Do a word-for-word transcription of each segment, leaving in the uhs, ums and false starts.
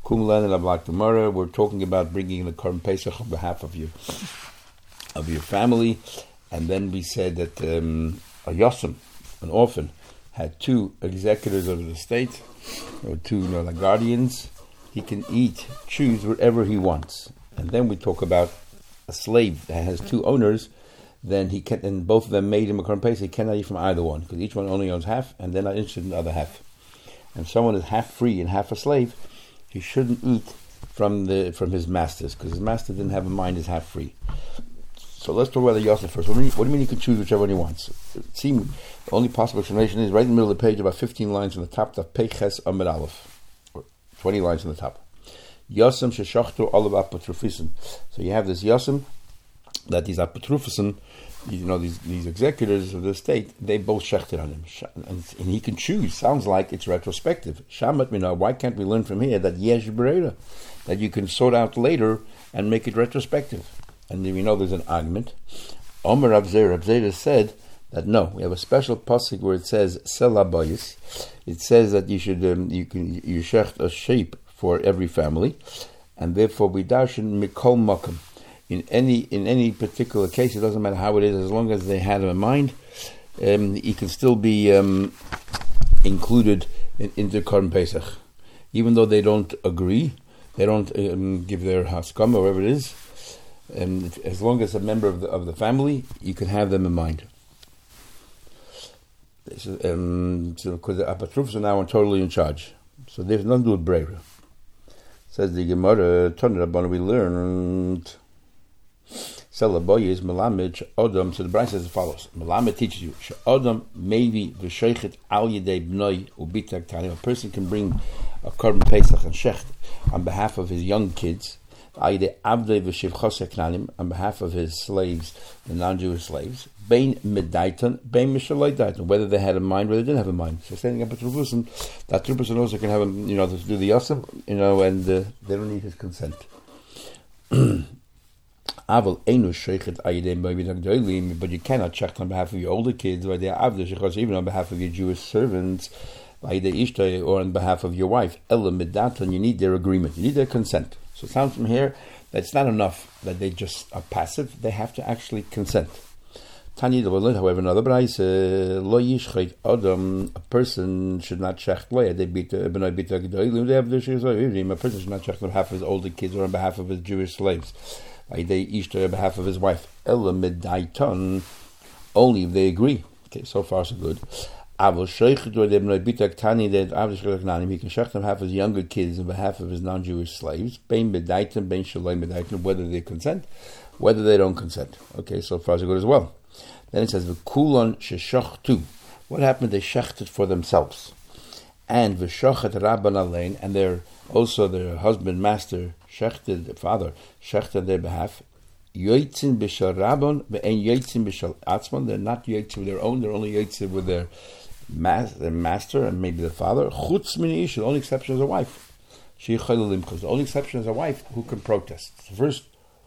Kumlan and Ablak Gemara. We're talking about bringing the Korban Pesach on behalf of your of your family, and then we said that um, a Yosem, an orphan, had two executors of the estate, or two you know, like guardians. He can eat, choose whatever he wants. And then we talk about a slave that has two owners. Then he can, and both of them made him a Korban Pesach. He cannot eat from either one because each one only owns half, and they're not interested in the other half. And if someone is half free and half a slave, he shouldn't eat from the from his masters because his master didn't have a mind, is half free. So let's talk about the Yosef first. What do, you, what do you mean he can choose whichever one he wants? It seems the only possible explanation is right in the middle of the page, about fifteen lines from the top, the Peches Amid Aleph, or twenty lines from the top. Yosem sheshachtu olav apotrufisen. So you have this Yosem that these apotrufisen, you know, these these executors of the state, they both shechted on him, and, and he can choose. Sounds like it's retrospective. Shamat mina. Why can't we learn from here that yesh bereira, that you can sort out later and make it retrospective? And we know there's an argument. Omer Rav Zera, Rav Zera said that no, we have a special pasuk where it says selabayis. It says that you should um, you can you shecht a sheep for every family, and therefore we darshan mikol makom. In any in any particular case, it doesn't matter how it is, as long as they had him in mind, um, he can still be um, included in, in the Korban Pesach, even though they don't agree, they don't um, give their haskam or whatever it is. Um, if, as long as a member of the of the family, you can have them in mind. Um, so, because the apatrufs are now totally in charge, so there's nothing to do with breira. Says the Gemara, Tanur Rabbanan, we learned. Selaboy is Melamed Odom. So the Brayso says as follows: Melamed teaches you Odom maybe v'sheichet al yedei bnoi ubitak tani. A person can bring a Korban Pesach and shecht on behalf of his young kids. On behalf of his slaves, the non-Jewish slaves, bein medaitan, bein mishaloi daitan, whether they had a mind, whether they didn't have a mind. So standing up at Trubusin, that Trubusin also can have him, you know, to do the Yosef, you know, and uh, they don't need his consent. But you cannot check on behalf of your older kids, or even on behalf of your Jewish servants, or on behalf of your wife. You need their agreement, you need their consent. So it sounds from here that it's not enough that they just are passive, they have to actually consent. Tanya, however, another Brayso, lo yishchait adam, a person should not shecht loya, they beat b'nai b'ta g'doilim, they have the shizayim, a person should not shecht on behalf of his older kids or on behalf of his Jewish slaves. They ishta on behalf of his wife. Ella medaiton, only if they agree. Okay, so far so good. Avol sheichet or they b'nai b'ta g'tani, that avol sheichet g'nanim, he can shecht on behalf of his younger kids on behalf of his non-Jewish slaves. Bein medaiton, bein shaloi medaiton, whether they consent, whether they don't consent. Okay, so far so good as well. Then it says, "V'kulon sheshachtu." What happened? They shechted for themselves, and v'shachet rabban alein, and their also their husband, master, shechted, their father, shechted on their behalf. Yoitzin b'shal rabban, ve'en yoitzin b'shal atzman. They're not yoitzin with their own; they're only yoitzin with their, mas- their master and maybe their father. Chutz min ish. The only exception is a wife. She chaylelim, because the only exception is a wife who can protest. So first,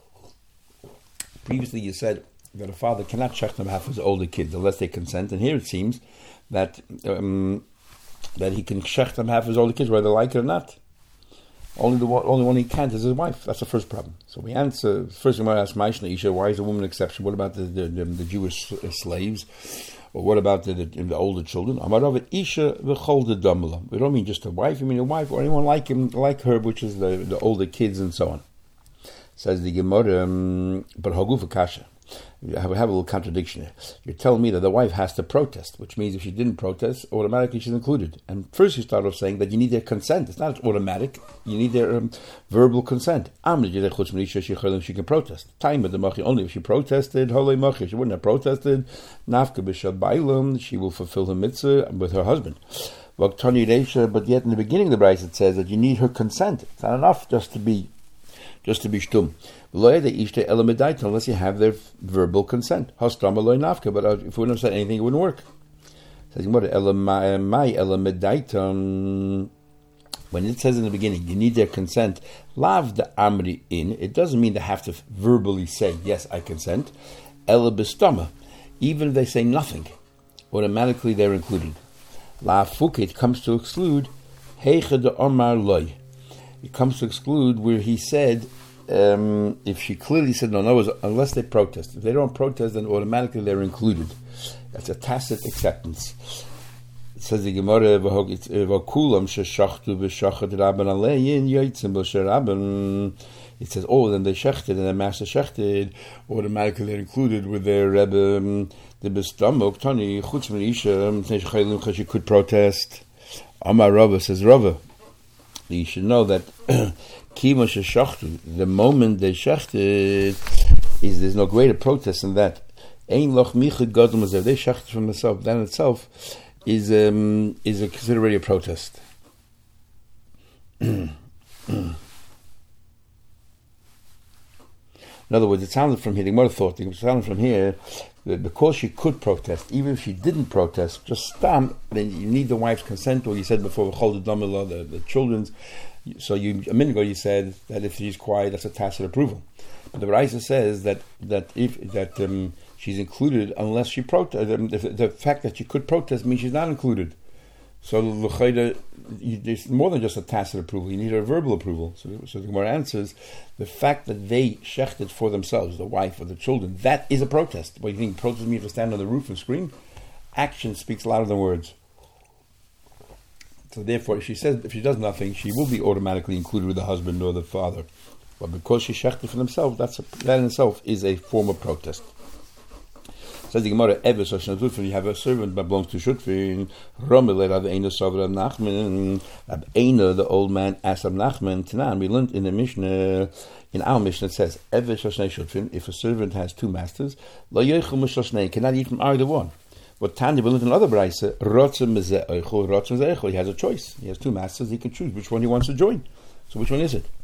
previously you said that a father cannot shecht on behalf of his older kids unless they consent, and here it seems that um, that he can shecht on behalf of his older kids whether they like it or not. Only the one, only one he can't is his wife. That's the first problem. So we answer first. We might ask Maishna Isha, why is the woman an exception? What about the the, the, the Jewish slaves, or what about the the, the older children? Amarav Isha v'chol the damala. We don't mean just a wife. We mean a wife or anyone like him, like her, which is the the older kids and so on. Says the Gemara, um, but hagufa kasha. We have, we have a little contradiction here. You're telling me that the wife has to protest, which means if she didn't protest, automatically she's included. And first you start off saying that you need their consent. It's not automatic. You need their um, verbal consent. She can protest. Time of the machi, only if she protested, she wouldn't have protested. She will fulfill her mitzvah with her husband. But yet in the beginning of the Brayso it says that you need her consent. It's not enough just to be just to be shtum. Unless you have their verbal consent. But if we don't say anything, it wouldn't work. When it says in the beginning, you need their consent, lav the amri in, it doesn't mean they have to verbally say, yes, I consent. Ela b'stama. Even if they say nothing, automatically they're included. La fuke, it comes to exclude, heicha de omar loy. it comes to exclude where he said, um, if she clearly said no, no, unless they protest. If they don't protest, then automatically they're included. That's a tacit acceptance. It says the Gemara, "V'kulam sheshachtu v'shachat rabban aleyin yotzim b'sherabban." It says, oh, then they shechted, and the master shechted, automatically they're included with their Rebbe, the bestamok tani chutz min isha. She could protest. Amar Rava says, Rava, you should know that kima sheshachtu, the moment they shechted, is there's no greater protest than that. Ein loch michud gadol mazev. They shechted from themselves. That in itself is um, is a considered already a protest. In other words, it sounded from here, the Gemara thought, it sounded from here, that because she could protest, even if she didn't protest, just stam, then you need the wife's consent, or you said before, the, the, the children's. So you, a minute ago you said that if she's quiet, that's a tacit approval. But the Raisa says that that if that um, she's included unless she protest. Um, the, the fact that she could protest means she's not included. So it's more than just a tacit approval. You need a verbal approval. So, so the Gemara answers, the fact that they shechted for themselves, the wife or the children, that is a protest. What do you think? Protest means to stand on the roof and scream? Action speaks louder than words. So therefore, if she says, if she does nothing, she will be automatically included with the husband or the father. But because she shechted for themselves, that's a, that in itself is a form of protest. Says the Gemara, Eves Hashem, you have a servant that belongs to Shutfin. Romele Rav Eina Savra Nachman. Rav Eina, the old man, asked Rav Nachman. Tanan, we learned in the Mishnah, in our Mishnah, it says, Eves Hashem Shutfin, if a servant has two masters, Lo Yochel Mishlashnei, cannot eat from either one. But Tanya, we learned in another Braisa, Rotzim Mezeh Eichel, Rotzim Mezeh Eichel. He has a choice. He has two masters. He can choose which one he wants to join. So which one is it?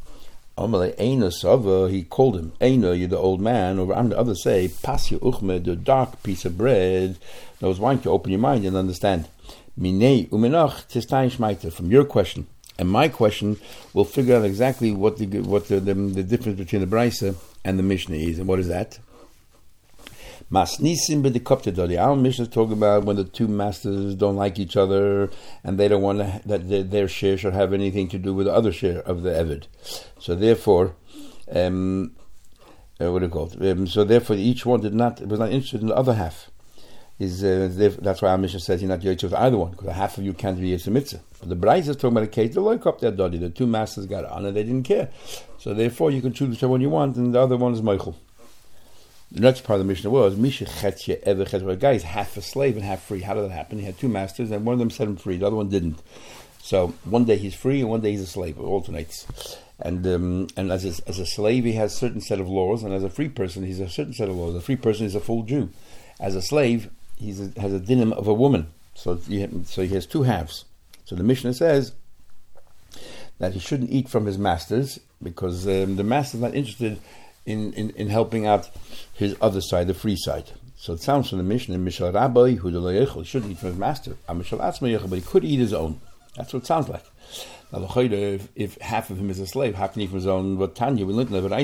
He called him Eina, you're the old man, or the others say Pasya Uchme, the dark piece of bread. Knows why to open your mind and understand. Minei umenach tistayin shmaita. From your question and my question, we'll figure out exactly what the what the, the, the difference between the Braisa and the Mishnah is. And what is that? Masnisim b'dekoptedoli. Our Mishnah is talking about when the two masters don't like each other and they don't want to, that their, their share should have anything to do with the other share of the Eved. So therefore, um, uh, what do you call it? Um, so therefore, each one did not was not interested in the other half. Is uh, that's why our Mishnah says you're not yoitz with either one, because half of you can't be a mitzvah. But the Braisa is talking about a case the loik up their dodi. The two masters got on and they didn't care. So therefore, you can choose whichever one you want, and the other one is Meichel. The next part of the Mishnah was Misha Chetche Ever Chetche. A guy is half a slave and half free. How did that happen? He had two masters, and one of them set him free. The other one didn't. So one day he's free, and one day he's a slave. It alternates. And um, and as a, as a slave, he has a certain set of laws, and as a free person, he's a certain set of laws. A free person is a full Jew. As a slave, he has a dinim of a woman. So he, so he has two halves. So the Mishnah says that he shouldn't eat from his masters because um, the master's not interested In, in, in helping out his other side, the free side. So it sounds from the Mishnah, Mishal Rabbi, who he shouldn't eat from his master, but he could eat his own. That's what it sounds like. Now, if, if half of him is a slave, how can he eat from his own? But Tanya, we learned in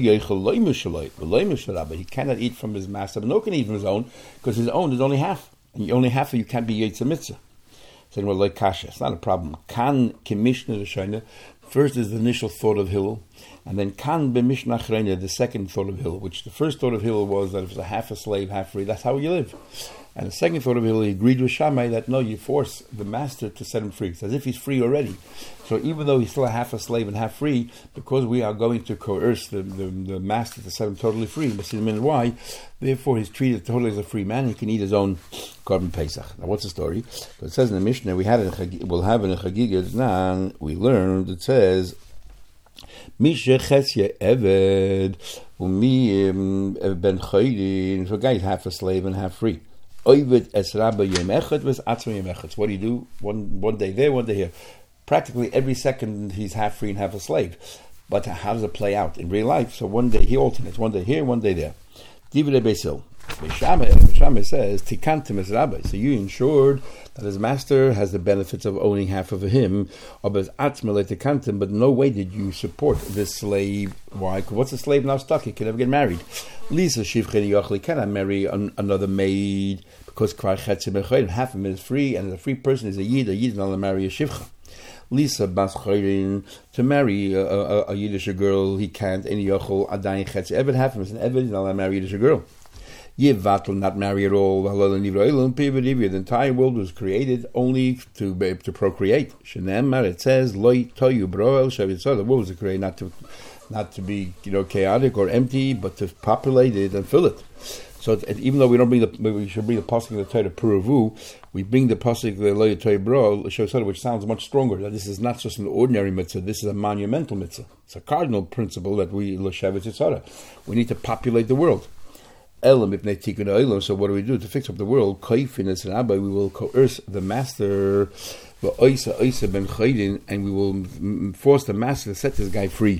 the he cannot eat from his master, but no can eat from his own, because his own is only half. And only half of you can't be Yetzer Mitzvah. Saying, well, like Kasha, it's not a problem. Kan Kimishna Rishayna, first is the initial thought of Hillel, and then Kan B'Mishnah Achrayna, the second thought of Hillel, which the first thought of Hillel was that if it's a half a slave, half free, that's how you live. And the second thought of Hillel, he agreed with Shammai that no, you force the master to set him free. It's as if he's free already. So even though he's still a half a slave and half free, because we are going to coerce the, the, the master to set him totally free, we'll see in a minute why, therefore he's treated totally as a free man, he can eat his own Korban Pesach. Now what's the story? So it says in the Mishnah, we had it in, we'll have it in Chagiga, now we learned, it says, Misha Chesya Eved, Umi Ben Chaydi, so a guy is half a slave and half free. Oivet es Rabba Yom Echad was Atzma Yom Echad. So what do you do? One one day there, one day here. Practically every second he's half free and half a slave. But how does it play out in real life? So one day he alternates, one day here, one day there. Divre Beisil. Shammai says, Tikantim es Rabbi. So you ensured that his master has the benefits of owning half of him, but no way did you support this slave. Why? What's a slave now stuck? He can never get married. Lisa Shivcheni Yochli cannot marry an, another maid because half of him is free, and as a free person is a yid. A yid is not allowed to marry a shivcha. Lisa Bas Chayrin, to marry a, a, a Yiddish girl, he can't. Any yochel adayin chetz eved happens, an eved is not allowed to marry a Yiddish girl. Yivat will not marry at all. The entire world was created only to be, to procreate. It says, "Loi toyu broel shavitzah." The world was created not to not to be you know chaotic or empty, but to populate it and fill it. So it, even though we don't bring the we should bring the pasuk of the Torah Puravu, we bring the pasuk the Loi toyu broel shavitzah, which sounds much stronger. That this is not just an ordinary mitzvah. This is a monumental mitzvah. It's a cardinal principle that we l'shavitzah. We need to populate the world. So what do we do to fix up the world? We will coerce the master, and we will force the master to set this guy free.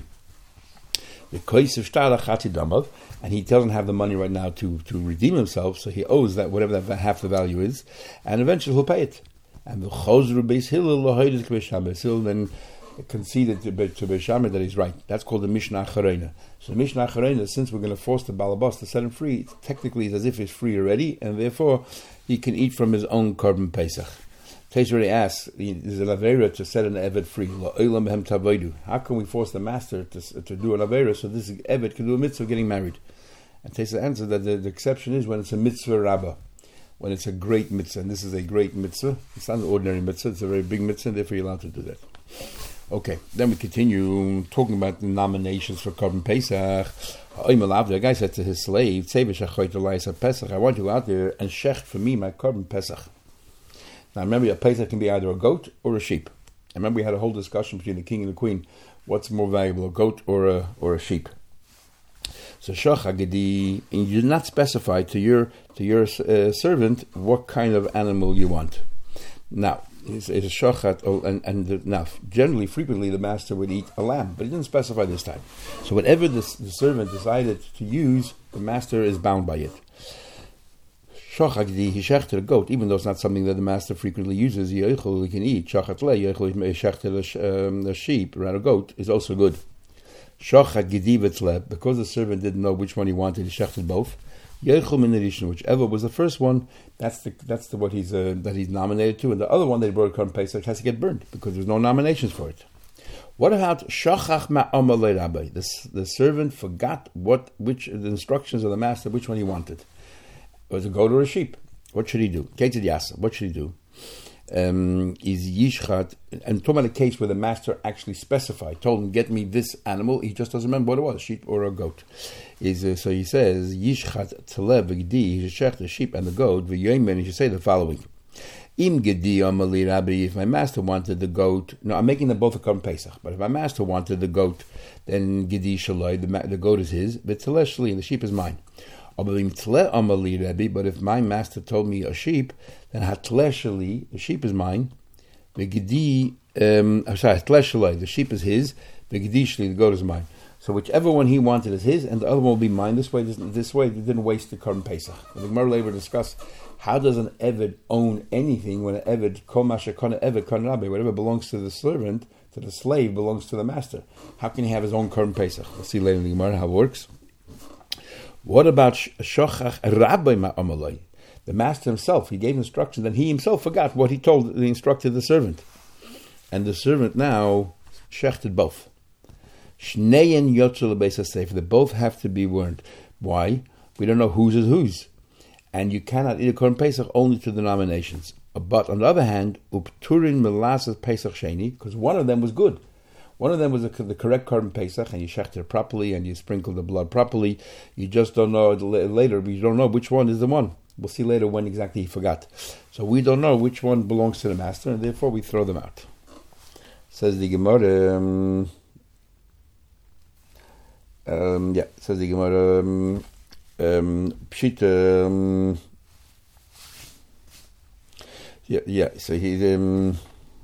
And he doesn't have the money right now to, to redeem himself, so he owes that whatever that half the value is, and eventually he'll pay it. And the Chosru Beis Hillel then conceded to, to Beis Shammai that he's right. That's called the Mishnah Acharena. So the Mishnah Acharena, since we're going to force the Balabas to set him free, it's technically it's as if he's free already, and therefore he can eat from his own Korban Pesach. Teish already asks, there's an Avera to set an Eved free. How can we force the master to, to do an Avera so this Eved can do a mitzvah of getting married? And Teish answered that the, the exception is when it's a mitzvah rabbah, when it's a great mitzvah, and this is a great mitzvah. It's not an ordinary mitzvah, it's a very big mitzvah, and therefore you're allowed to do that. Okay, then we continue talking about the nominations for Korban Pesach. The guy said to his slave, I want you to go out there and shecht for me my Korban Pesach. Now remember, a Pesach can be either a goat or a sheep. I remember we had a whole discussion between the king and the queen. What's more valuable, a goat or a or a sheep? So Shachagidi, and you did not specify to your to your uh, servant what kind of animal you want. Now, it's, it's a shochat, oh, and, and the, now, generally, frequently, the master would eat a lamb, but he didn't specify this time. So whatever the, the servant decided to use, the master is bound by it. Shochat, he shechted a goat, even though it's not something that the master frequently uses, he can eat. Shochat le, shechted a sheep, around a goat, is also good. Shochat gedivetzle, because the servant didn't know which one he wanted, he shechted both. Whichever was the first one, that's the that's the what he's uh, that he's nominated to, and the other one that he brought Korban Pesach has to get burned because there's no nominations for it. What about shachach ma'amalei rabbi? The the servant forgot what which the instructions of the master, which one he wanted. Was it a goat or a sheep? What should he do? Ketzid yasa. What should he do? Um, is yishchat, and talking about a case where the master actually specified, told him, get me this animal, he just doesn't remember what it was, a sheep or a goat. Is uh, so he says, yishchat telev v'gdi, he should shech the sheep and the goat, v'yoymen, he should say the following. Im gedi amali rabbi, if my master wanted the goat, no, I'm making them both a Korban Pesach, but if my master wanted the goat, then gedi shaloi, the, the goat is his, v'teleh shli, and the sheep is mine. But if my master told me a sheep, then hatleshali, the sheep is mine. The gedi, um, I'm sorry, hatleshali, the sheep is his. The gedishli, the goat is mine. So whichever one he wanted is his, and the other one will be mine. This way, this, this way, they didn't waste the Korban Pesach. The Gemara later discuss how does an eved own anything when an eved kol mashakona eved kon rabbi, whatever belongs to the servant, to the slave, belongs to the master. How can he have his own Korban Pesach? We'll see later in the Gemara how it works. What about shochach rabbi ma'amalai? The master himself, he gave instructions, and he himself forgot what he told, he instructed the servant. And the servant now shechted both. Shneyen yotzel beis hasefer. They both have to be warned. Why? We don't know whose is whose. And you cannot eat a Korban Pesach only to the nominations. But on the other hand, upturin melasas Pesach sheni, because one of them was good. One of them was the, the correct Korban Pesach, and you shechted it properly, and you sprinkled the blood properly. You just don't know it later. You don't know which one is the one. We'll see later when exactly he forgot. So we don't know which one belongs to the master, and therefore we throw them out. Says the Gemara. Um, um, yeah, says the Gemara. Um, um, Pshita. Um, yeah, yeah. So he. Um,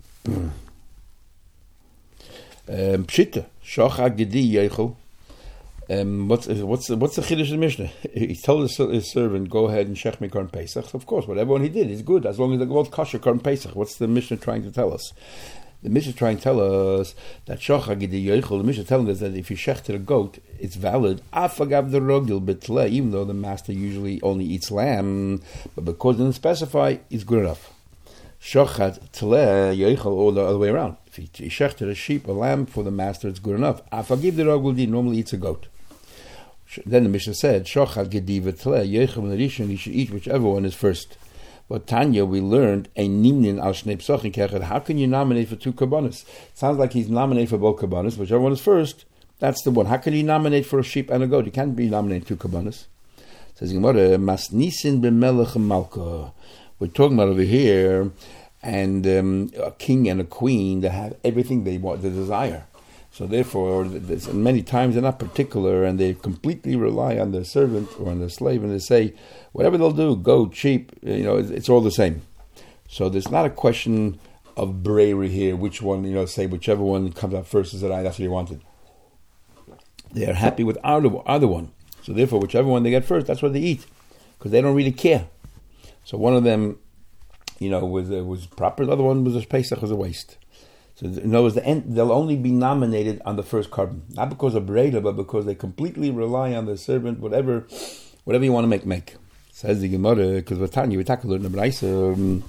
Um, Pshita, Shocha Gedi Yechel. Um, what's what's what's the chiddush of the Mishnah? He told his, his servant, "Go ahead and shech me Korban Pesach." Of course, whatever one he did is good as long as they're both kosher Korban Pesach. What's the Mishnah trying to tell us? The Mishnah is trying to tell us that Shocha Gedi Yechel. The Mishnah is telling us that if you shechter a goat, it's valid. Afagav the rogil betle, even though the master usually only eats lamb, but because it didn't specify, it's good enough. Shochat tle yechel, or the other way around. If he shechted a sheep, a lamb for the master, it's good enough. Afagiv the rogul normally eats a goat. Then the Mishnah said, Shochad gediva tle, yechem rishon, you should eat whichever one is first. But Tanya, we learned, a nimnin al shnei psachim kechet. How can you nominate for two kabbanis? Sounds like he's nominated for both kabbanis, whichever one is first, that's the one. How can you nominate for a sheep and a goat? You can't be nominating two kabbanis. Says Gemara, masnisin b'melech malka. We're talking about over here, and um, a king and a queen that have everything they want, they desire. So therefore, many times they're not particular, and they completely rely on their servant or on their slave, and they say, whatever they'll do, goat, sheep, you know, it's, it's all the same. So there's not a question of bravery here, which one, you know, say whichever one comes out first is right, that's what you wanted. They are happy with either, either one. So therefore, whichever one they get first, that's what they eat, because they don't really care. So one of them, you know, was uh, was proper, the other one was a Pesach, was a waste. So in other words, the end, they'll only be nominated on the first carbon, not because of Breda, but because they completely rely on the servant, whatever whatever you want to make, make. Says the Gemara, because we're telling you, we talk a little bit um,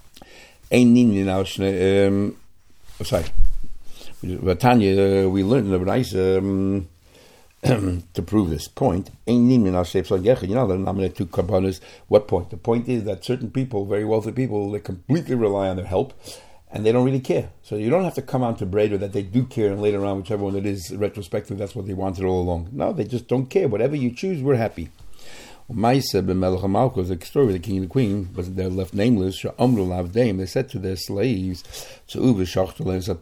um, oh, sorry. Tanya, we learned in the Braisa um, to prove this point. You know, they're nominated two carbonas. What point? The point is that certain people, very wealthy people, they completely rely on their help, and they don't really care. So you don't have to come out to Breda that they do care, and later on, whichever one it is, retrospectively, that's what they wanted all along. No, they just don't care. Whatever you choose, we're happy. Maisa ben Melech HaMalka was a story of the king and the queen, but they're left nameless. They said to their slaves, They went ahead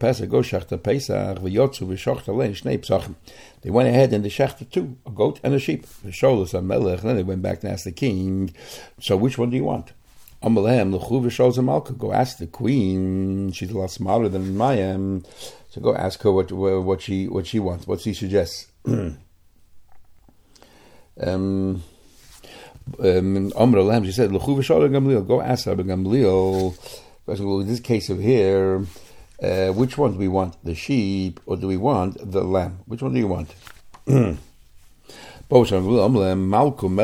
and they shechted two, a goat and a sheep. Then they went back to ask the king, so which one do you want? Go ask the queen. She's a lot smarter than I am. So go ask her what what she what she wants, what she suggests. um Um, she said, go ask Rabbi Gamliel. In this case over here, uh, which one do we want? The sheep or do we want the lamb? Which one do you want? Malcolm,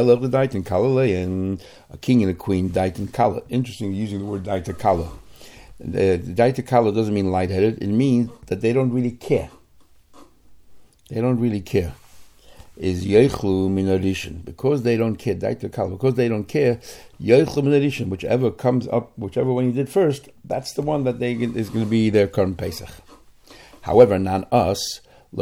and a king and a queen died in Kala. Interesting using the word died to Kala. The died to Kala doesn't mean lightheaded. It means that they don't really care. They don't really care. Is Yechlu min Arishin. Because they don't care, because they don't care, Yechlu min Arishin, whichever comes up, whichever one you did first, that's the one that they is going to be their current Pesach. However, not us,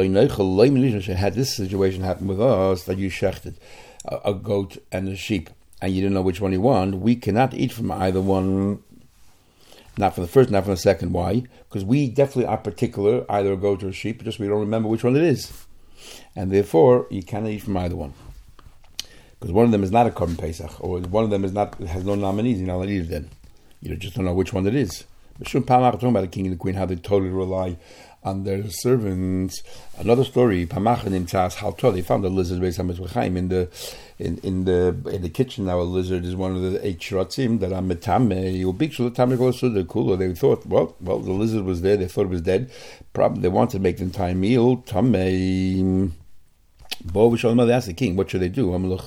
had this situation happen with us, that you shechted a, a goat and a sheep, and you didn't know which one you want, we cannot eat from either one, not from the first, not from the second. Why? Because we definitely are particular, either a goat or a sheep, just we don't remember which one it is. And therefore, you cannot eat from either one. Because one of them is not a Korban Pesach, or one of them is not has no nominees, you're not allowed to eat it then. You just don't know which one it is. But Shum Pamach talking about the king and the queen, how they totally rely on their servants. Another story, Pamach and Imtzas Halto, they found a lizard based on Mitzvahim in the in, in the in the kitchen. Now a lizard is one of the eight shratzim that are metame. You big shulatam goes to the cooler. They thought, well, well, the lizard was there. They thought it was dead. Probably they wanted to make the entire meal. Tamei. Bo v'shalom, they asked the king, what should they do? Ask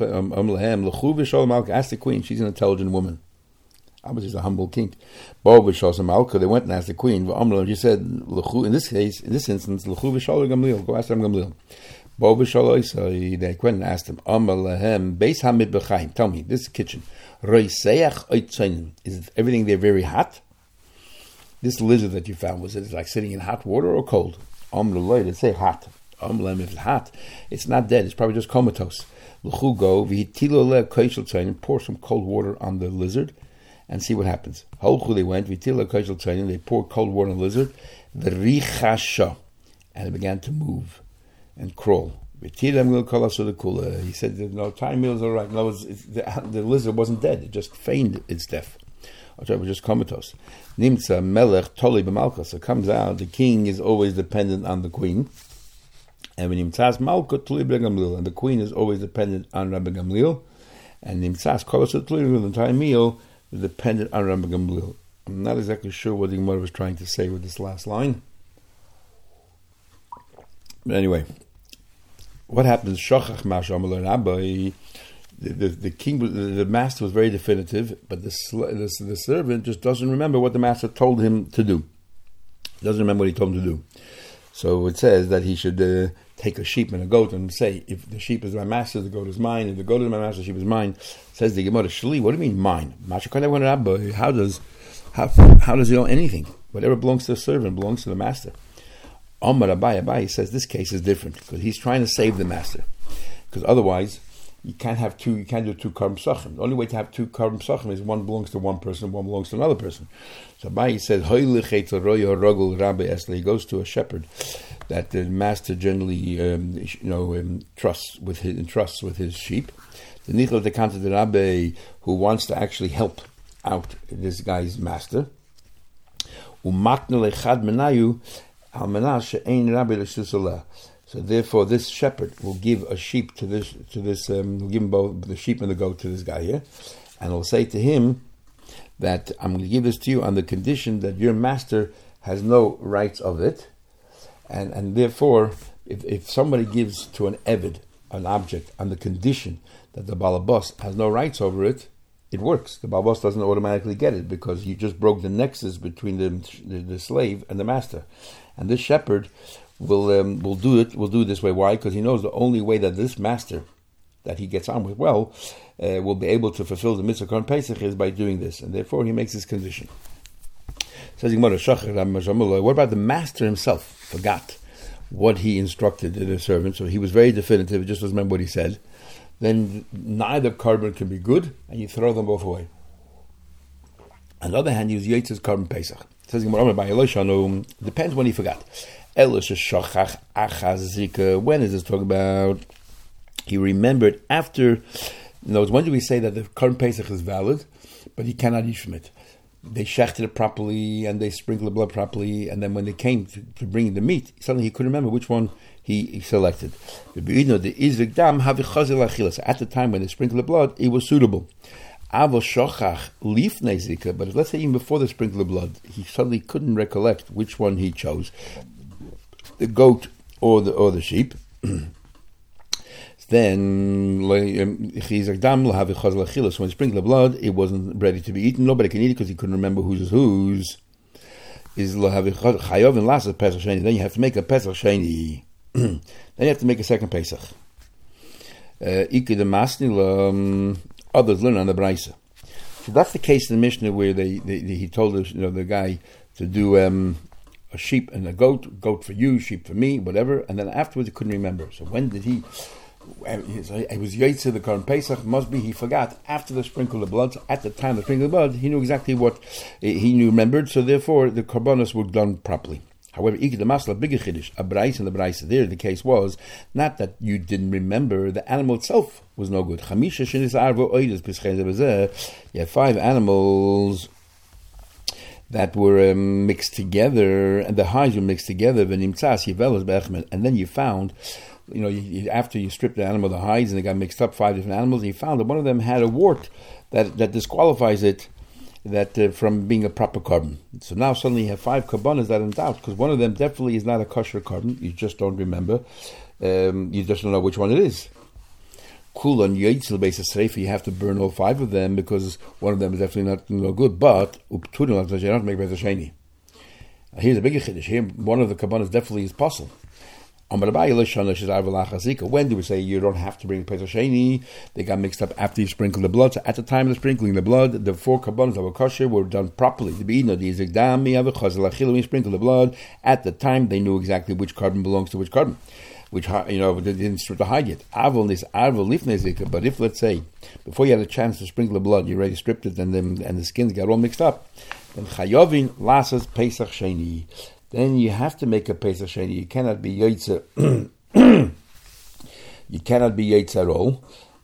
the queen. She's an intelligent woman. Obviously, she's a humble king. Bo v'shalom, they went and asked the queen. She said, in this case, in this instance, l'chu v'shalom Gamliel. Go ask them Gamliel. Bo v'shalom, they went and asked him. Amalahem beis hamid b'chaim. Tell me, this kitchen. Reiseach oitzayin. Is everything there very hot? This lizard that you found, was it like sitting in hot water or cold? Amrullah, they say hot. Amrullah, if it's hot, it's not dead. It's probably just comatose. L'chu go v'hitilo le koishel tzayin. Pour some cold water on the lizard and see what happens. Holchu, they went, v'hitilo koishel tzayin. They poured cold water on the lizard. V'richasha, and it began to move and crawl. He said, no, time meals are right. No, the, the lizard wasn't dead. It just feigned its death. It was just comatose. Nimtza melech toli b'malka. So it comes out, the king is always dependent on the queen. And when Nimtzas malka toli b'gamliel. And the queen is always dependent on Rabbi Gamliel. And Nimtzas kolos toli b'gamliel. The entire meal is dependent on Rabbi Gamliel. I'm not exactly sure what the Gemara was trying to say with this last line. But anyway, what happens? Shachach ma'ashamal rabbi. The, the, the king, the, the master was very definitive, but the, the the servant just doesn't remember what the master told him to do. doesn't remember what he told him to do. So it says that he should uh, take a sheep and a goat and say, if the sheep is my master, the goat is mine. If the goat is my master, the sheep is mine. Says the Gemara, Shli, what do you mean mine? How does how, how does he own anything? Whatever belongs to the servant belongs to the master. Omar Abai Abai says this case is different because he's trying to save the master. Because otherwise, you can't have two. You can't do two carbon psachim. The only way to have two carbon psachim is one belongs to one person, one belongs to another person. So Abai says, he goes to a shepherd that the master generally, um, you know, um, trusts with his entrusts with his sheep. The nichol dekanta the rabbi who wants to actually help out this guy's master. Umatna lechad menayu al menashe ein rabbi l'shusalah. So therefore, this shepherd will give a sheep to this, to this, um, will give him both the sheep and the goat to this guy here, and will say to him that I'm going to give this to you on the condition that your master has no rights of it, and and therefore, if, if somebody gives to an eved an object on the condition that the balabos has no rights over it, it works. The balabos doesn't automatically get it because you just broke the nexus between the the, the slave and the master, and this shepherd will um, will do it. Will do it this way. Why? Because he knows the only way that this master that he gets on with well uh, will be able to fulfill the mitzvah Korban Pesach is by doing this, and therefore he makes this condition. Says Gemara, what about the master himself? Forgot what he instructed the servant, so he was very definitive. Just doesn't remember what he said. Then neither carbon can be good, and you throw them both away. On the other hand, he was Yitz's Korban Pesach. Says Gemara, depends when he forgot. When is this talking about? He remembered after. In other words, when do we say that the Korban Pesach is valid, but he cannot eat from it? They shechted it properly and they sprinkled the blood properly, and then when they came to, to bring the meat, suddenly he couldn't remember which one he, he selected. At the time when they sprinkled the blood, it was suitable. But let's say even before they sprinkled the blood, he suddenly couldn't recollect which one he chose, the goat or the or the sheep. Then when he sprinkled the blood, it wasn't ready to be eaten. Nobody can eat it because he couldn't remember whose is whose. Is then you have to make a Pesach Sheni. Then you have to make a second Pesach. Uh, others learn on the Braisa. So that's the case in the Mishnah where they, they, they he told us, you know, the guy to do um, a sheep and a goat, goat for you, sheep for me, whatever, and then afterwards he couldn't remember. So when did he? It was Yitzhak the Korban Pesach. Must be he forgot after the sprinkle of blood. So at the time of the sprinkle of blood, he knew exactly what he knew remembered. So therefore, the korbanos were done properly. However, Iked the Masla bigger chiddush, a Braisa and the Braisa there, the case was not that you didn't remember, the animal itself was no good. Chamisha shenis arvo oides pischei. You have five animals that were um, mixed together, and the hides were mixed together. And then you found, you know, you, you, after you stripped the animal, the hides, and they got mixed up, five different animals, and you found that one of them had a wart that, that disqualifies it that uh, from being a proper carbon. So now suddenly you have five karbanas that are in doubt, because one of them definitely is not a kosher carbon. You just don't remember. Um, you just don't know which one it is. Cool on Yitzhak basis Sreifa, you have to burn all five of them because one of them is definitely not no good. But you don't make Pesach Sheni. Here's a bigger chiddush. Here, one of the karbanas definitely is possible. When do we say you don't have to bring Pesach Sheni? They got mixed up after you sprinkle the blood. So at the time of the sprinkling the blood, the four karbanos that were kosher were done properly. When you sprinkle the blood, at the time they knew exactly which carbon belongs to which carbon. Which, you know, they didn't strip the hide yet. But if, let's say, before you had a chance to sprinkle the blood, you already stripped it and then and the skins got all mixed up, then chayovin lasas Pesach Sheni. Then you have to make a Pesach Sheni. You cannot be Yotzer. You cannot be Yotzer at all.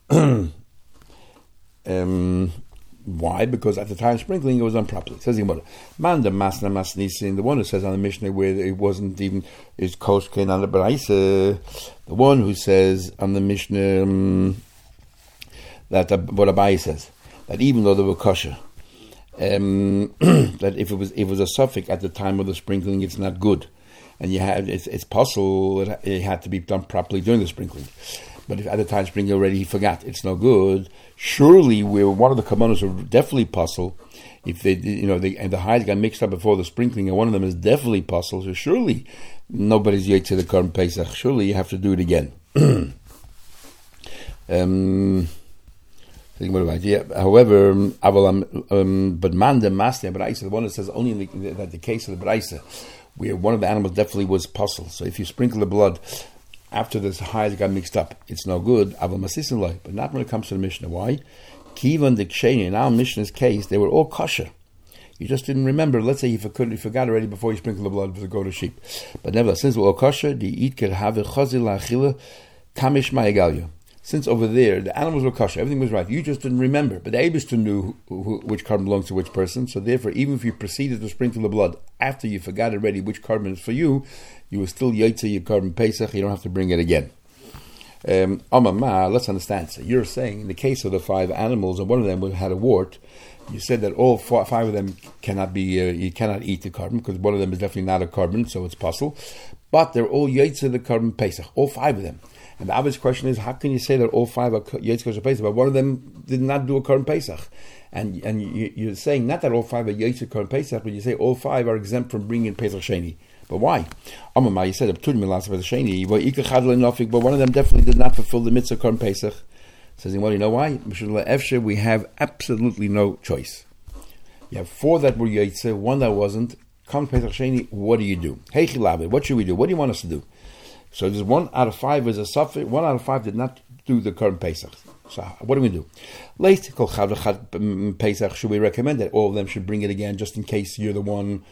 um, why? Because at the time of sprinkling, it was done properly. It says about Man the Masna Masnisin, the one who says on the Mishnah where it wasn't even is Koshkin on the Braisa, the one who says on the Mishnah um, that uh, what Abai says, that even though they were kosher, Um, that if it was if it was a suffix at the time of the sprinkling, it's not good, and you had it's, it's possible it, it had to be done properly during the sprinkling. But if at the time of sprinkling already he forgot, it's no good. Surely, where one of the karbanos are definitely possible if they, you know, they, and the hides got mixed up before the sprinkling, and one of them is definitely puzzle, so surely nobody's yet to the Korban Pesach. Surely you have to do it again. um, yeah. However, um, um, but man the master Braisa, the one that says only in the, that the case of the Braisa, where one of the animals definitely was puzzle. So if you sprinkle the blood after this hides got mixed up, it's no good. Aval masisin loy, but not when it comes to the Mishnah. Why? Kivan the Ksheni, in our Mishnah's case, they were all kosher. You just didn't remember. Let's say you forgot, you forgot already before you sprinkled the blood for the goat or sheep. But nevertheless, since we're all kosher, the eat could have a chazil la'achila kamish ma'egalyu. Since over there the animals were kosher, everything was right. You just didn't remember. But the Eibishter knew who, who, which carbon belongs to which person. So therefore, even if you proceeded to sprinkle the blood after you forgot already which carbon is for you, you were still yotze your carbon Pesach. You don't have to bring it again. Um, Amama, let's understand. So you're saying in the case of the five animals, and one of them had a wart, you said that all four, five of them cannot be, uh, you cannot eat the carbon because one of them is definitely not a carbon, so it's possible. But they're all yotze the carbon Pesach, all five of them. And the obvious question is, how can you say that all five are yotze kosher Pesach, but one of them did not do a carbon Pesach? And and you, you're saying not that all five are yotze carbon Pesach, but you say all five are exempt from bringing Pesach Sheni. But why? Amama, you said but one of them definitely did not fulfill the mitzvah Korban Pesach. Says, well, you know why? We have absolutely no choice. You have four that were yotze, one that wasn't. Comes Pesach Sheni, what do you do? Hey, what should we do? What do you want us to do? So there's one out of five is a suffix. One out of five did not do the Korban Pesach. So what do we do? Late Pesach, should we recommend that all of them should bring it again, just in case you're the one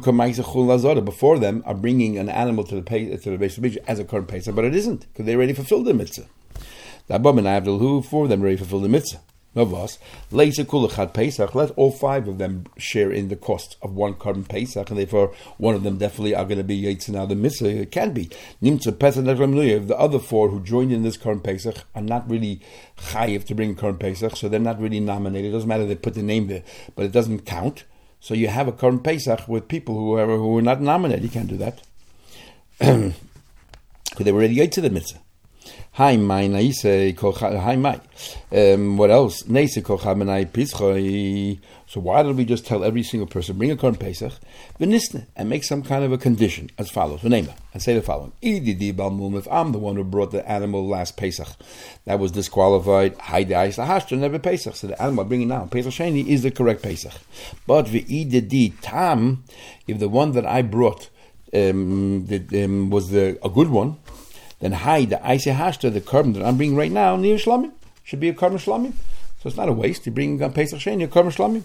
before them are bringing an animal to the to the base of the as a Korban Pesach, but it isn't because they already fulfilled the mitzvah. The Abba and Avdil, who four of them already fulfilled the mitzvah. Novas, later kulachad Pesach. Let all five of them share in the cost of one Korban Pesach, and therefore one of them definitely are going to be yotze now the mitzvah. It can be nimtza Pesach. If the other four who joined in this Korban Pesach are not really chayiv to bring Korban Pesach, so they're not really nominated. It doesn't matter they put the name there, but it doesn't count. So you have a Korban Pesach with people who are who are not nominated. You can't do that because they were already yotze the mitzvah. Hi, my naise hi my. Um, what else? Naise kochabenai pischoi. So why don't we just tell every single person bring a Korban Pesach, v'nisne, and make some kind of a condition as follows? V'nema, and say the following: Ididi balmum. If I'm the one who brought the animal last Pesach, that was disqualified. Haide ais lahashter never Pesach. So the animal I'm bringing now Pesach Sheni is the correct Pesach. But v'ididi tam, if the one that I brought um, the, um, was the a good one, then hi, the Aiseh Hashta, the carbon that I'm bringing right now, near Shlamim, should be a carbon Shlamim. So it's not a waste. You bring on Pesach Sheni, a carbon Shlamim.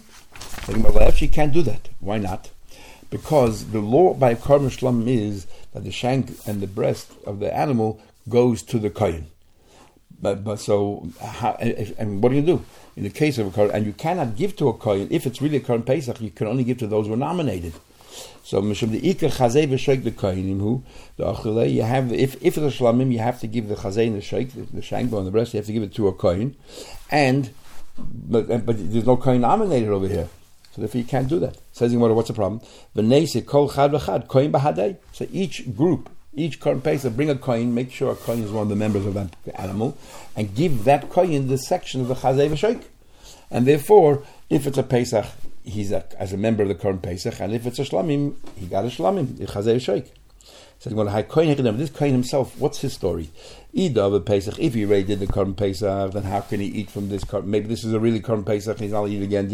You can't do that. Why not? Because the law by carbon Shlamim is that the shank and the breast of the animal goes to the kohen. But, but so, how, and, and what do you do? In the case of a kohen, and you cannot give to a kohen, if it's really a carbon Pesach, you can only give to those who are nominated. So mishum the ikar chazei v'shoik the kohenim who the achilei you have if if it's a shlamim you have to give the chazei and the shoik the, the shank bone and the breast you have to give it to a kohen, and but but there's no kohen nominated over here, so therefore you can't do that. Says in what's the problem? V'neise kol chad v'chad kohen b'hadei. So each group, each Korban Pesach, bring a kohen, make sure a kohen is one of the members of that animal, and give that kohen the section of the chazei v'shoik, and therefore if it's a Pesach, he's a, as a member of the Korban Pesach, and if it's a Shlamim, he got a Shlamim, a Chazei Sheikh. So well, this Kohen himself, what's his story? Ida of a Pesach, if he already did the Korban Pesach, then how can he eat from this Korban? Maybe this is a really Korban Pesach, he's not eating again.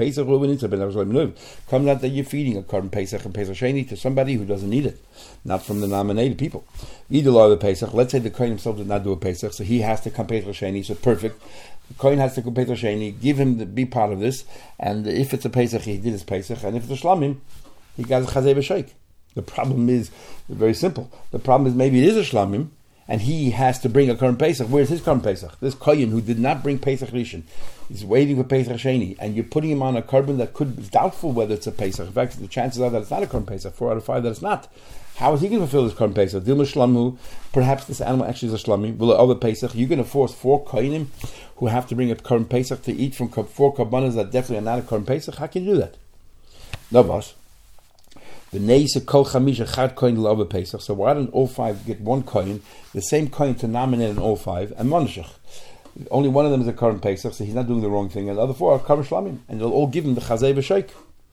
Comes out that you're feeding a Korban Pesach and Pesach Sheni to somebody who doesn't need it, not from the nominated people. Ida of a Pesach, let's say the Kohen himself did not do a Pesach, so he has to come Pesach Sheni, so perfect. The Kohen has to go Pesach Sheni, give him the, be part of this, and if it's a Pesach, he did his Pesach, and if it's a Shlamim, he got a Chazei B'Sheik. The problem is very simple. The problem is maybe it is a Shlamim, and he has to bring a Korban Pesach. Where's his Korban Pesach? This Kohen who did not bring Pesach Rishon, he's waiting for Pesach Sheni, and you're putting him on a Korban that could be doubtful whether it's a Pesach. In fact, the chances are that it's not a Korban Pesach, four out of five that it's not. How is he going to fulfill this Korban Pesach? Dilma Shlamu, perhaps this animal actually is a Shlamim. Will the other Pesach, you're going to force four Kohenim who have to bring a Korban Pesach to eat from four Korbanos that definitely are not a Korban Pesach? How can you do that? No, boss. The Neisa Kol Chamisha Chad Kohen L'Ova Pesach. So why don't all five get one Kohen, the same Kohen to nominate in all five, and Monashach? only one of them is a Korban Pesach, so he's not doing the wrong thing, and the other four are Korban Shlamim, and they'll all give him the Chazay V'Sheik.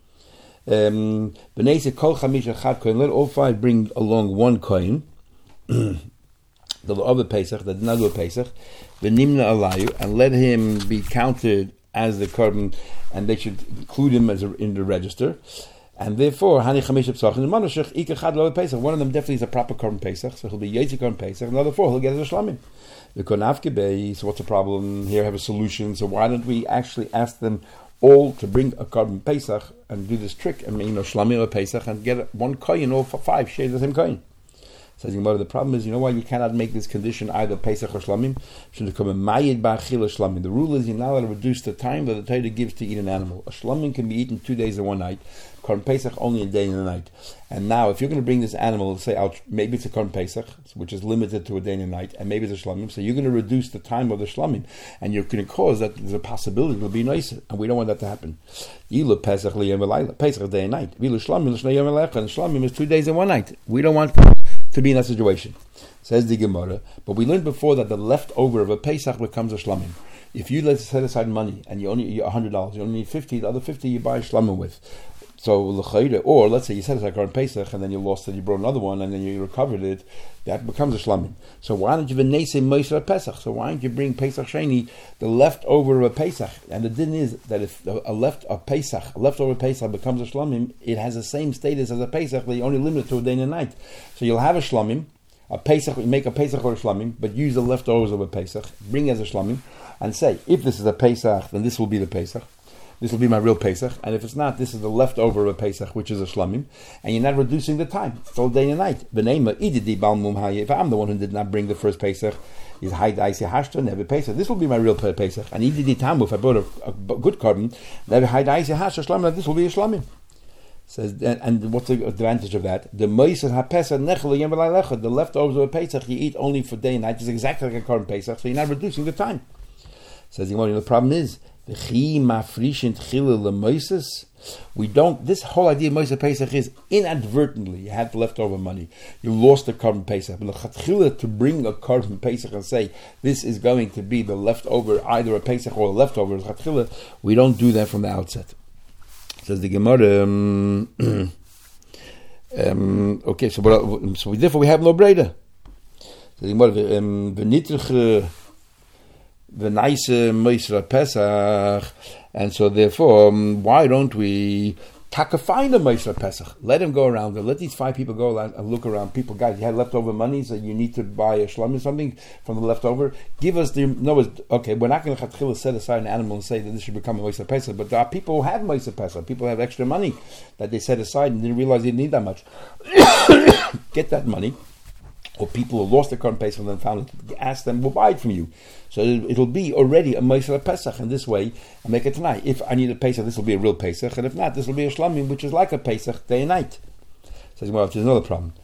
Um, let all five bring along one coin, the other Pesach, that did not do a Pesach, v'nimna alayu, and let him be counted as the Korban, and they should include him as a, in the register. And therefore, hani chamish pesach in the manoshech ikachad lo pesach. One of them definitely is a proper Korban Pesach, so he'll be yetzik Korban Pesach. Another four, he'll get as a shlamim. The konavke bei. So what's the problem? Here, I have a solution. So why don't we actually ask them all to bring a Korban Pesach and do this trick? I mean, you know, shlamim or Pesach and get one coin, all for five share the same coin. Says the problem is, you know why you cannot make this condition either Pesach or Shlamim? Should become a Mayid Ba'achila Shlamim. The rule is you're not allowed to reduce the time that the Torah gives to eat an animal. A Shlamim can be eaten two days and one night. Korban Pesach only a day and a night. And now, if you're going to bring this animal, say I'll, maybe it's a Korban Pesach, which is limited to a day and a night, and maybe it's a Shlamim, so you're going to reduce the time of the Shlamim, and you're going to cause that there's a possibility it'll be nicer, and we don't want that to happen. Yilu Pesach liyom v'layla. Pesach day and night. Yilu Shlamim l'shnei yom v'lecha. And Shlamim is two days and one night. We don't want to be in that situation. Says the Gemara, but we learned before that the leftover of a Pesach becomes a Shlamim. If you let's set aside money and you only one hundred dollars, you only need fifty, the other fifty you buy a Shlamim with. So, or let's say you set aside Korban Pesach and then you lost it, you brought another one and then you recovered it, that becomes a Shlamim. So why don't you v'neisei Moshe Pesach? So why don't you bring Pesach Sheni, the leftover of a Pesach? And the din is that if a left a Pesach, a leftover Pesach becomes a Shlamim, it has the same status as a Pesach, but you only limit it to a day and a night. So you'll have a Shlamim, a Pesach, you make a Pesach or a Shlamim, but use the leftovers of a Pesach, bring as a Shlamim, and say, if this is a Pesach, then this will be the Pesach. This will be my real Pesach, and if it's not, this is the leftover of a Pesach, which is a Shlamim, and you're not reducing the time. It's all day and night. If I'm the one who did not bring the first Pesach, is Haid Aisi Hashta, never Pesach. This will be my real Pesach. And Ididi Tamu, if I brought a, a good Korban, never Haid Aisi Hashta Shlamim, this will be a Shlamim. Says, and what's the advantage of that? The Moisés HaPesach Nechel Yom V'Laylecha, the leftovers of a Pesach you eat only for day and night. It's exactly like a Korban Pesach, so you're not reducing the time. Says the problem is, we don't, this whole idea of Moshe Pesach is inadvertently, you had leftover money, you lost the Korban Pesach. But to bring a Korban Pesach and say, this is going to be the leftover, either a Pesach or a leftover, we don't do that from the outset. Says the Gemara, um, um, okay, so, what, so therefore we have no Breda. Says the Gemara, um, the nice Moshe Pesach, and so therefore, um, why don't we taka find a Moshe Pesach? Let him go around. Let these five people go and look around. People, guys, you had leftover money, so you need to buy a shlamim, something from the leftover. Give us the no. Okay, we're not going to set aside an animal and say that this should become a Moshe Pesach. But there are people who have Moshe Pesach. People have extra money that they set aside and didn't realize they didn't need that much. Get that money. Or people who lost their Korban Pesach and then found it, ask them, we'll buy it from you. So it'll be already a Moshe Pesach in this way, and make it tonight. If I need a Pesach, this will be a real Pesach, and if not, this will be a Shlamim, which is like a Pesach day and night. Says, well, there's another problem.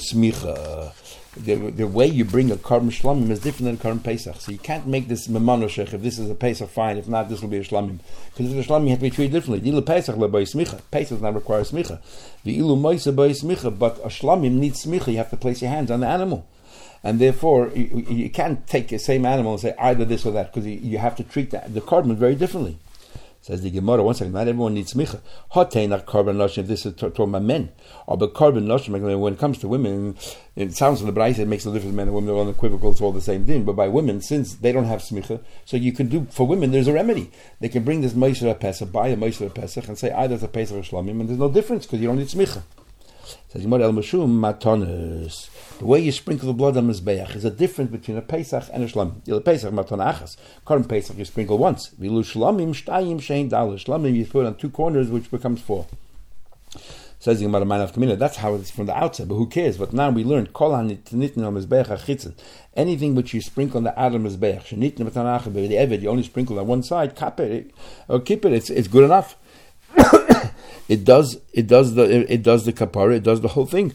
The, the way you bring a Korban Shlamim is different than a Korban Pesach. So you can't make this Memanoshech, if this is a Pesach, fine, if not, this will be a Shlamim. Because if it's a Shlamim, you have to be treated differently. Ilu Pesach le'bai smicha. Pesach does not require smicha. The ilu moisa bai smicha, but a Shlamim needs smicha. You have to place your hands on the animal. And therefore, you, you can't take the same animal and say either this or that, because you, you have to treat the, the Korban very differently. Says the Gemara, one second, not everyone needs smicha. Hotein Korban Noshim, if this is talking about men. Or but Korban Noshim, when it comes to women, it sounds from the Braisa, it makes no difference, men and women are unequivocal, it's all the same thing. But by women, since they don't have smicha, so you can do, for women, there's a remedy. They can bring this Moshe Pesach, buy a Moshe Pesach, and say either it's a Pesach or Shlamim, and there's no difference, because you don't need smicha. Says Gemara, El Mashum Matonis. The way you sprinkle the blood on Mizbeach is a difference between a Pesach and a Shlamim. Il Pesach Matonachas. Korban Pesach you sprinkle once. Vilu Shlamim Shtayim Shein Dalah. Shlamim you put on two corners, which becomes four. Says the Gemara, Man of Kamina. That's how it's from the outset, but who cares? But now we learned Kol HaNitnitin on Mizbeach HaChitzon. Anything which you sprinkle on the Adam Mizbeach, Shenitn Matonachas, but the Eved you only sprinkle on one side. Kapir or keep it. It's it's good enough. It does. It does the. It does the kapara. It does the whole thing.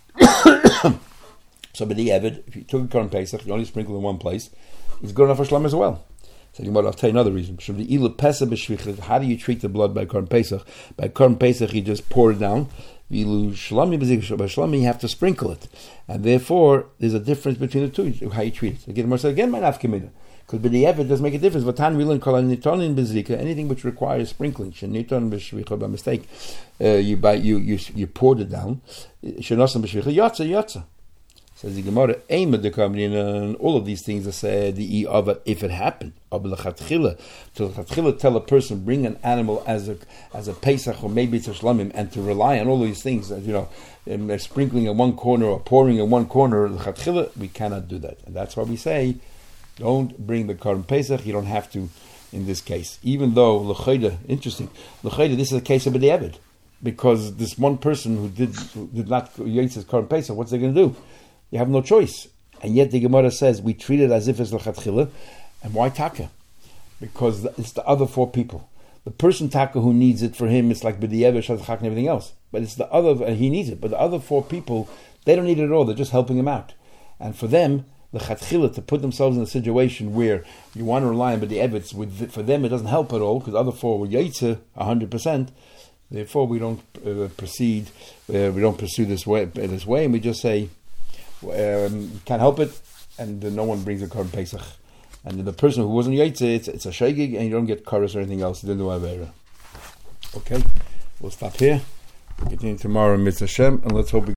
So, but the Eved, if you took a Korban Pesach, you only sprinkle in one place. It's good enough for Shlam as well. So, I'll tell you another reason. How do you treat the blood by Korban Pesach? By Korban Pesach, you just pour it down. By Shlam, you have to sprinkle it, and therefore there's a difference between the two. How you treat it. Again, Marcel, again, my nafkamina. Because by the Evid doesn't make a difference. Vatan Vilan Kolanitonin Bezika, anything which requires sprinkling, Shaniton Beshvicha by mistake, uh, you buy you you you poured it down. Shanosan Beshvicha Yatza Yatza. Says the Gemara, aim at the company, and all of these things are said the e of it if it happened. To tell a person bring an animal as a as a Pesach or maybe it's a Shlamim, and to rely on all these things that you know, um, sprinkling in one corner or pouring in one corner, we cannot do that, and that's why we say, don't bring the Korban Pesach. You don't have to in this case, even though l'chayda, interesting, l'chayda, this is a case of b'diavad, because this one person who did who did not Yitz's Korban Pesach, what's they going to do? You have no choice. And yet the Gemara says we treat it as if it's l'chatchila. And why taka? Because it's the other four people. The person taka who needs it, for him, it's like b'diavad, shadchak, and everything else. But it's the other, uh, he needs it. But the other four people, they don't need it at all. They're just helping him out. And for them, the chatchila, to put themselves in a situation where you want to rely on b'diavad, with for them it doesn't help at all, because the other four were yaitze one hundred percent. Therefore, we don't uh, proceed, uh, we don't pursue this way, this way, and we just say, Um, can't help it, and uh, no one brings a Korban Pesach. And the person who wasn't Yaitze, it's, it's a Shegig, and you don't get Karas or anything else. You don't do Avera. Okay, we'll stop here. We'll continue tomorrow in Mitzvah Hashem, and let's hope we